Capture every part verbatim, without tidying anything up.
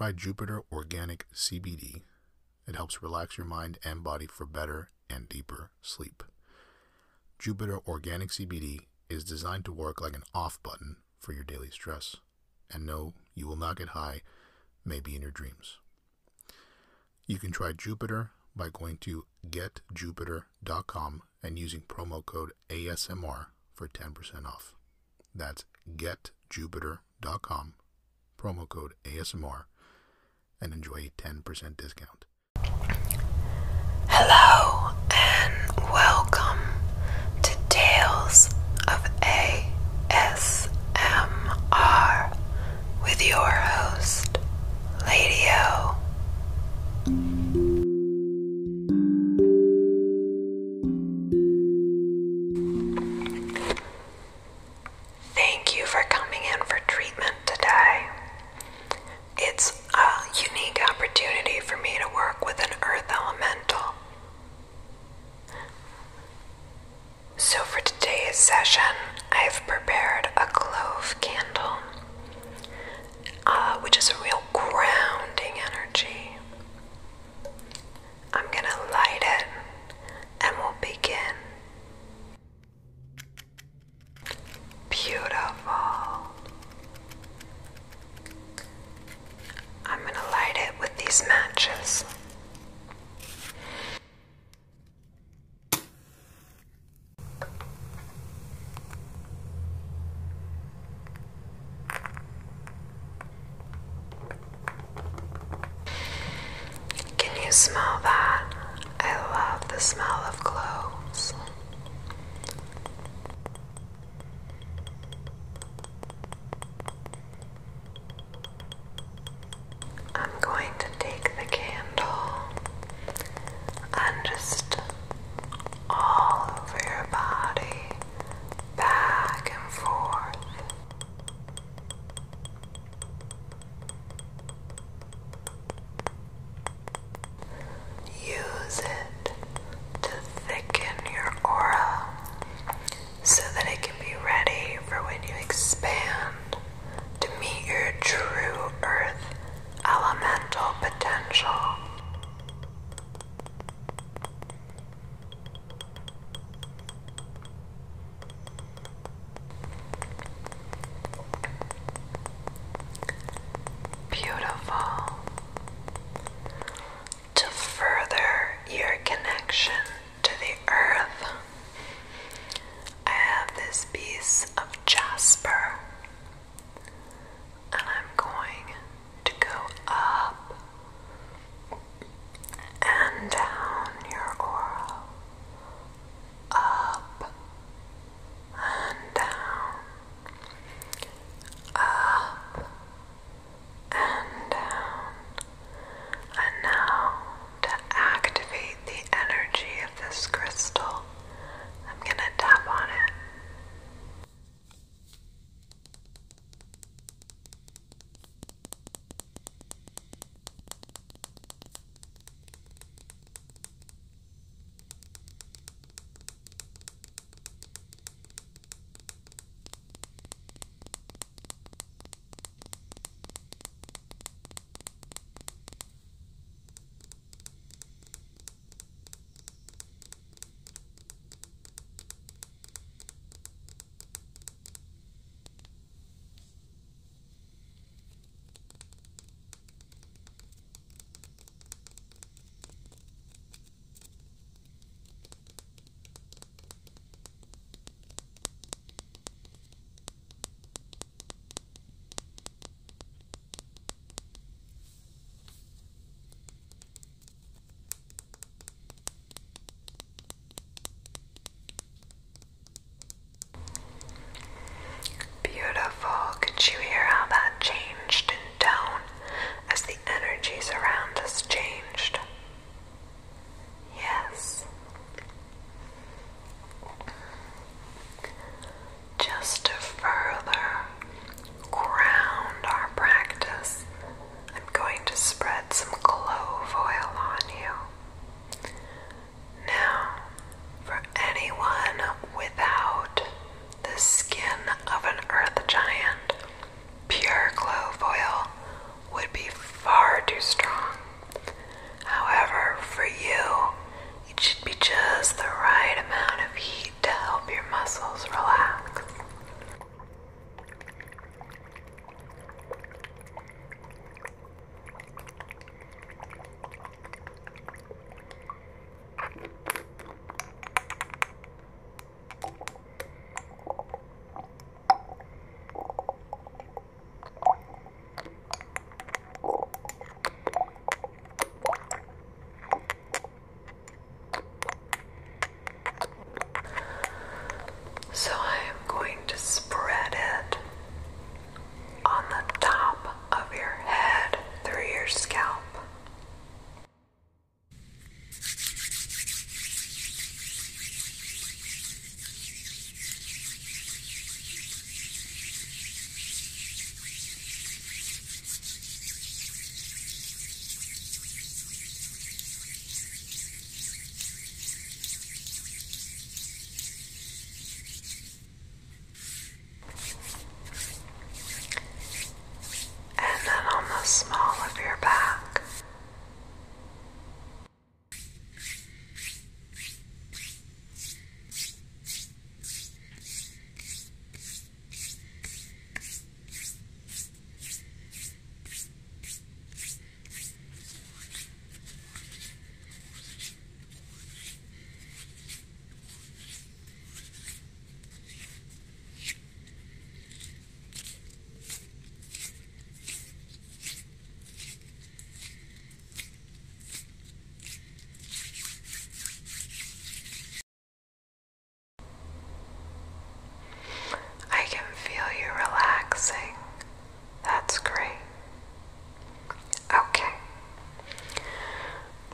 try Jupiter Organic C B D. It helps relax your mind and body for better and deeper sleep. Jupiter Organic C B D is designed to work like an off button for your daily stress. And no, you will not get high, maybe in your dreams. You can try Jupiter by going to get jupiter dot com and using promo code A S M R for ten percent off. That's get jupiter dot com, promo code A S M R, and enjoy a ten percent discount. Hello and welcome to Tales of A S M R with your host, Lady O. Thank you for coming in for treatment today. It's a unique opportunity for me to work with an earth elemental. So for today's session, I've prepared a clove candle, uh, which is a real grounding energy. I'm gonna light it and we'll begin. Beautiful. I'm gonna light it with these matches. Can you smell that? I love the smell of cloves. I'm going to take the candle and just all over your body, back and forth. Use it to thicken your aura so that it can be ready for when you expand to meet your true earth elemental potential. Beautiful. To further your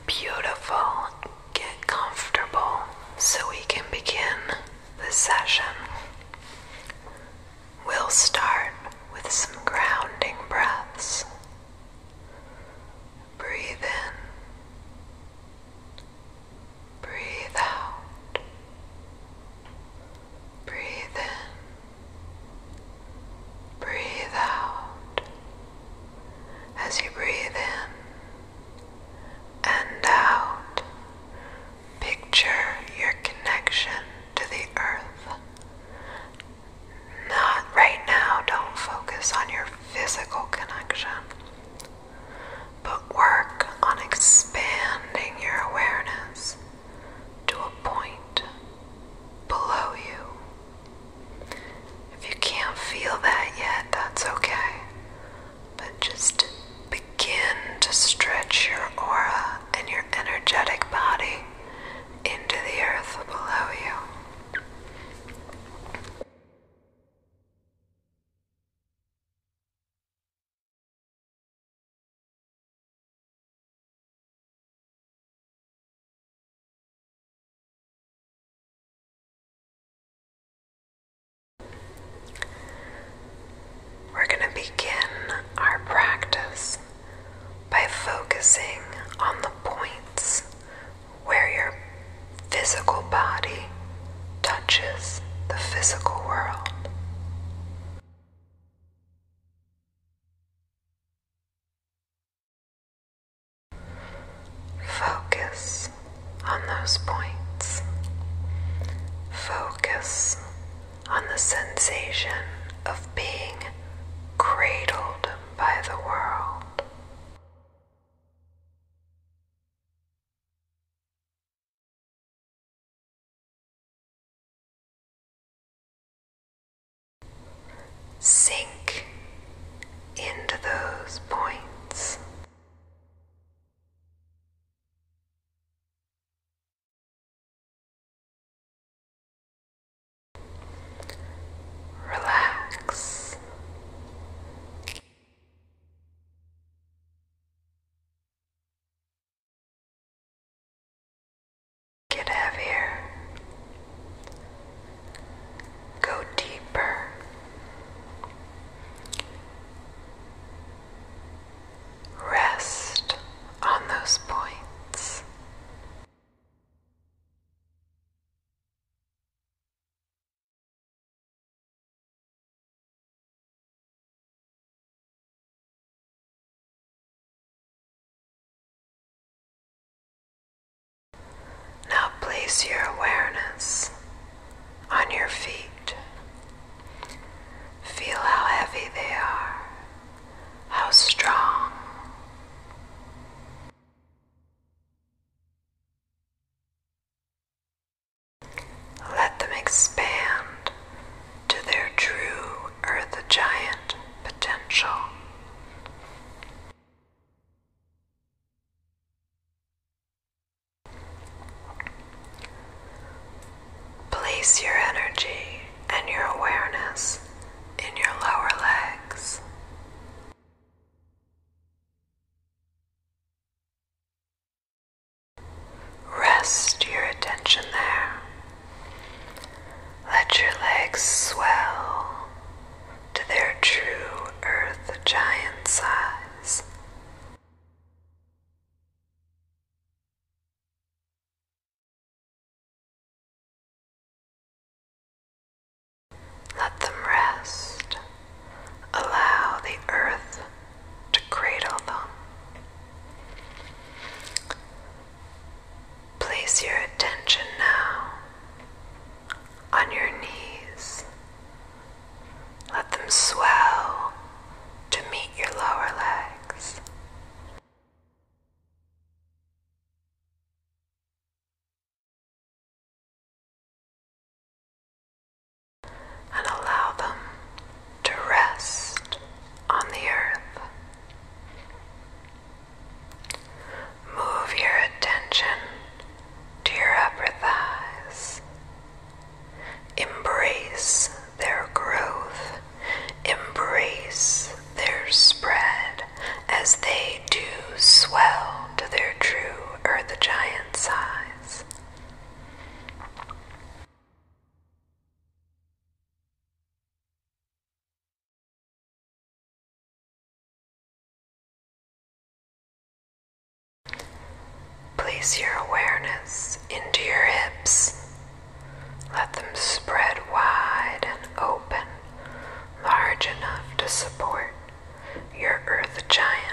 Beautiful. Get comfortable so we can begin the session. We'll start with some grounding breaths. Breathe in. Breathe out. Breathe in. Breathe out. As you breathe in and out, picture your connection to the earth. Not right now, don't focus on your physical connection, but work on expanding your awareness to a point below you. If you can't feel that yet, that's okay, but just begin to stretch your aura and your energetic body into the earth below you. We're going to begin our practice by focusing on the points where your physical body touches the physical world. Focus on those points. Focus on the sensation of being cradled by the world. Sink into those points. Relax. Get heavier. Go deeper. Rest on those points. Now place your awareness on your feet. Feel how heavy they are, how strong. Let them expand to their true Earth Giant potential. Place your energy and your awareness in your lower legs. Rest your attention there. Let your legs swell to their true Earth Giant size. Let them rest. Allow the earth to cradle them. Place your attention now on your knees. Let them swell to meet your lower legs. And allow them to rest on the earth. Move your attention to your Earth Giant size. Place your awareness into your hips. Let them spread wide and open, large enough to support your Earth Giant.